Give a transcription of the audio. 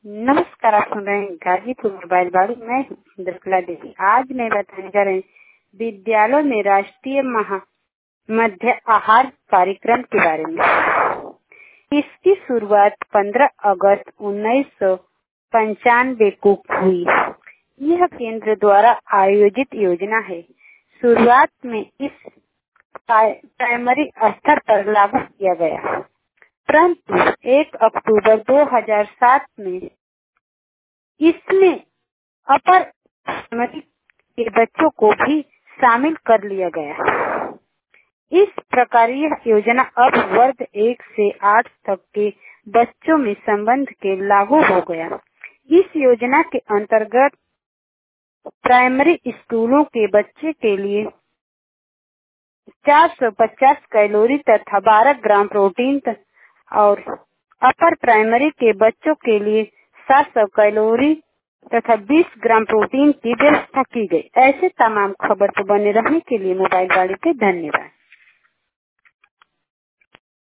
नमस्कार, आप सुन रहे हैं गाजीपुर मोबाइल बाड़ी। मैं हूँ इंद्रकला देवी। आज मैं बताने जा रही हूँ विद्यालयों में राष्ट्रीय मध्य आहार कार्यक्रम के बारे में। इसकी शुरुआत 15 अगस्त 1995 को हुई। यह केंद्र द्वारा आयोजित योजना है। शुरुआत में इस प्राइमरी स्तर पर लागू किया गया, परंतु 1 अक्टूबर 2007 में इसमें अपर प्राइमरी के बच्चों को भी शामिल कर लिया गया। इस प्रकार यह योजना अब वर्ग 1 से 8 तक के बच्चों में संबंध के लागू हो गया। इस योजना के अंतर्गत प्राइमरी स्कूलों के बच्चे के लिए 450 कैलोरी तथा 12 ग्राम प्रोटीन और अपर प्राइमरी के बच्चों के लिए 700 कैलोरी तथा 20 ग्राम प्रोटीन की व्यवस्था की गई। ऐसे तमाम खबर पर बने रहने के लिए मोबाइल बाड़ी पे धन्यवाद।